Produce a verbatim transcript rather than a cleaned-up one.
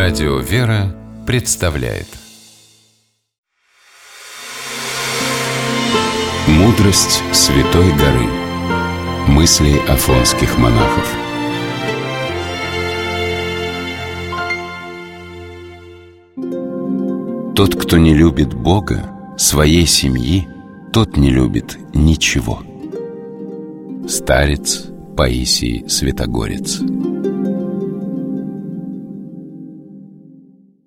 Радио «Вера» представляет «Мудрость Святой горы». Мысли афонских монахов. Тот, кто не любит Бога, своей семьи, тот не любит ничего. Старец Паисий Святогорец.